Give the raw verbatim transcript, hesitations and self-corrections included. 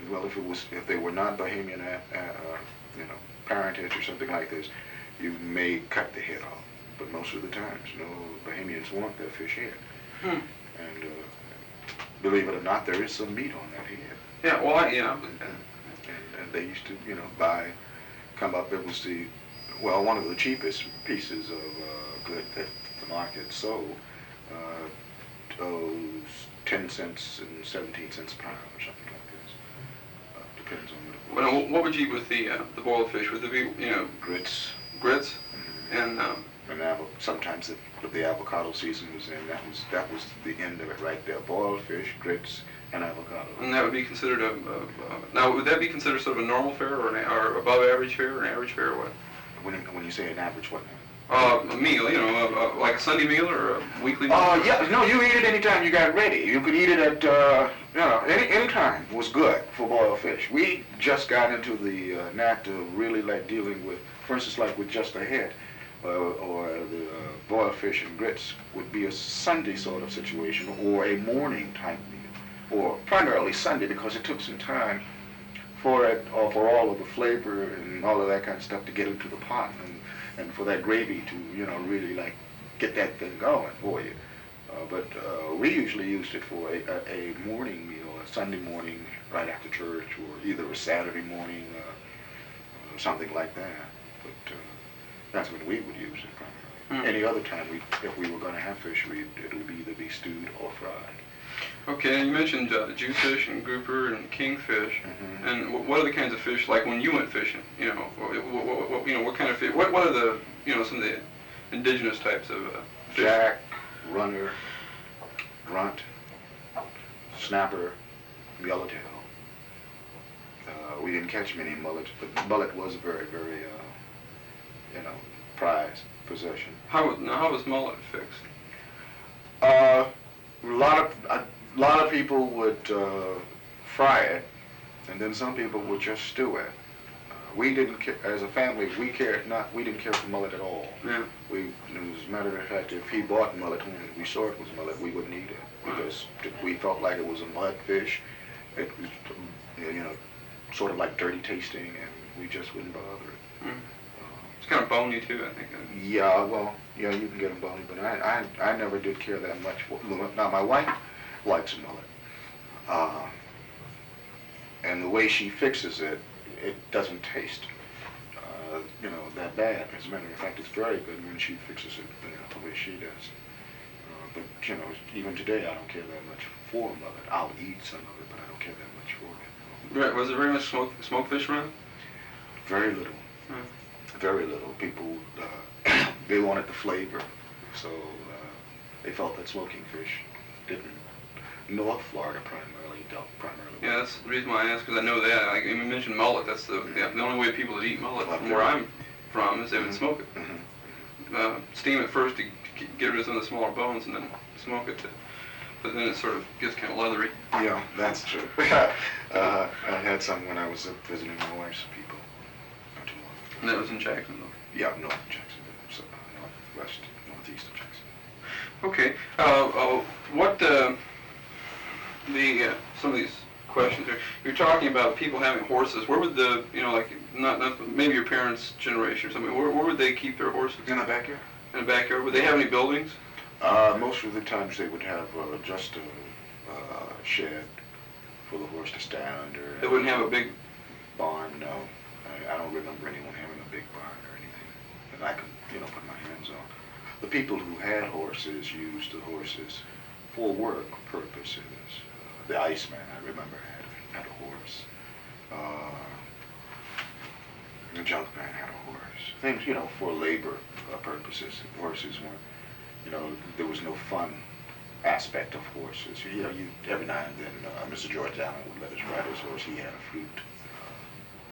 well, if it was, if they were not Bahamian, uh, uh, you know, parentage or something like this, you may cut the head off. But most of the times, no, Bahamians want their fish head. Hmm. And uh, believe it or not, there is some meat on that head. Yeah, well, I, yeah. And, and they used to, you know, buy, come up, it was the, well, one of the cheapest pieces of uh, good that the market sold, uh, those ten cents and seventeen cents a pound or something like this. Uh, depends on what it was. Well, what would you eat with the uh, the boiled fish? Would there be, you know, Grits. grits? Mm-hmm. And um, And avo- sometimes if the avocado season was in, that was that was the end of it right there. Boiled fish, grits, and avocado. and that would be considered a, a, a now would that be considered sort of a normal fare or an or above average fare or an average fare or what? When, when you say an average, what? Uh, a meal, you know, a, a, like a Sunday meal or a weekly meal? Uh, yeah, no, you eat it anytime you got ready. You could eat it at, uh, you know, any any time was good for boiled fish. We just got into the uh, knack of really like dealing with, for instance, like with just a head, uh, or the uh, boiled fish and grits would be a Sunday sort of situation, or a morning type meal, or primarily Sunday because it took some time for it, or for all of the flavor and all of that kind of stuff to get into the pot, and, and for that gravy to, you know, really like get that thing going for you. Uh, but uh, we usually used it for a, a, a morning meal, a Sunday morning right after church, or either a Saturday morning, uh, or something like that. But uh, that's when we would use it primarily. Mm. Any other time, we, if we were going to have fish, we it would either be stewed or fried. Okay, and you mentioned uh, jewfish and grouper and kingfish, Mm-hmm. and w- what are the kinds of fish like when you went fishing? You know, what, what, what, you know, what kind of fish? What, what are the, you know, some of the indigenous types of uh, fish? Jack, runner, grunt, snapper, yellowtail. Uh, we didn't catch many mullets, but mullet was a very, very, uh, you know, prized possession. How was, now, how was mullet fixed? Uh, a lot of a lot of people would uh, fry it, and then some people would just stew it. Uh, we didn't, ca- as a family, we cared not. We didn't care for mullet at all. Yeah. We, as a matter of fact, if he bought mullet when we saw it was mullet, we wouldn't eat it because we felt like it was a mud fish. It was, you know, sort of like dirty tasting, and we just wouldn't bother it. Mm. Uh, It's kind of bony too, I think. yeah, well, yeah, you can get them bony, but I, I, I never did care that much for. Now my wife likes mullet, uh, and the way she fixes it, it doesn't taste, uh, you know, that bad. As a matter of fact, it's very good when she fixes it, you know, the way she does. Uh, but you know, even today, I don't care that much for mullet. I'll eat some of it, but I don't care that much for it. Right, was there very much smoke, smoke fish around? Very little. Hmm. Very little. People, uh, they wanted the flavor, so uh, they felt that smoking fish didn't. North Florida primarily dealt primarily. Yeah, that's the reason why I asked, because I know that. Like, you mentioned mullet. That's the the, the only way people that eat mullet from where I'm from is they would Mhm. smoke it. Mm-hmm. Uh, steam it first to g- get rid of some of the smaller bones, and then smoke it. To, but then it sort of gets kind of leathery. Yeah, that's true. uh, I had some when I was uh, visiting my wife's people. Not too long ago. And that was in Jacksonville. Yeah, north of Jacksonville, so, uh, northwest, northeast of Jacksonville. Okay. Uh, uh, what uh, the uh, some of these questions are? You're talking about people having horses. Where would the you know like not, not maybe your parents' generation or something? Where, where would they keep their horses? In the backyard? In the backyard. Would they have any buildings? Uh, most of the times they would have uh, just a uh, shed for the horse to stand under. They wouldn't have a big. barn, no. I, I don't remember anyone having a big barn or anything that I could, you know, put my hands on. The people who had horses used the horses for work purposes. Uh, the Iceman, I remember, had, had a horse. Uh, the Junkman had a horse. Things, you know, for labor uh, purposes. Horses weren't, you know, there was no fun aspect of horses. You know, you, every now and then, uh, Mister George Allen would let us ride his horse. He had a flute.